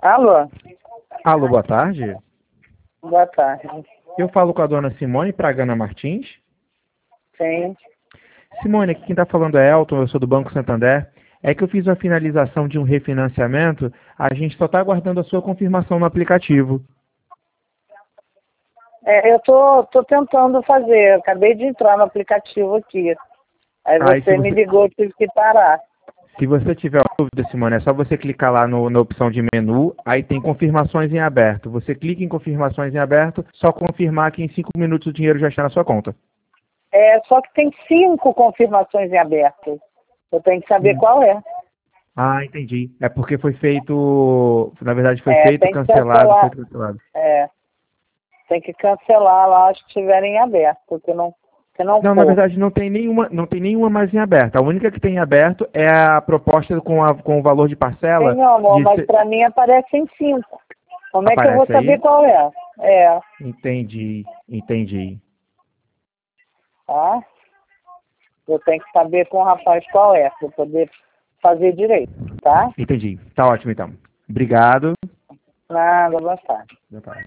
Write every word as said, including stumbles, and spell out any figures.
Alô? Alô, boa tarde. Boa tarde. Eu falo com a dona Simone Pragana Martins. Sim. Simone, aqui quem está falando é Elton, eu sou do Banco Santander. É que eu fiz uma finalização de um refinanciamento, a gente só está aguardando a sua confirmação no aplicativo. É, eu tô, tô tentando fazer, eu acabei de entrar no aplicativo aqui. Aí Ah, e você, se me você, ligou, eu tive que parar. se você tiver dúvida, Simone, é só você clicar lá no, na opção de menu, aí tem confirmações em aberto. Você clica em confirmações em aberto, só confirmar que em cinco minutos o dinheiro já está na sua conta. É, só que tem cinco confirmações em aberto. Eu tenho que saber Hum. qual é. Ah, entendi. É porque foi feito, na verdade foi É, feito, tem que cancelado, cancelar. feito cancelado. É, tem que cancelar lá as que estiverem em aberto, que não, que não Não, na for. verdade não tem nenhuma, não tem nenhuma mais em aberto. A única que tem em aberto é a proposta com, a, com o valor de Tem, parcela meu amor, de mas se- para mim aparecem cinco. Como é que eu vou aparece saber aí? qual é? É, Entendi, entendi. tá? Eu tenho que saber com o rapaz qual é, para poder fazer direito, tá? Entendi. Tá ótimo então. Obrigado. Nada, boa tarde. Boa tarde.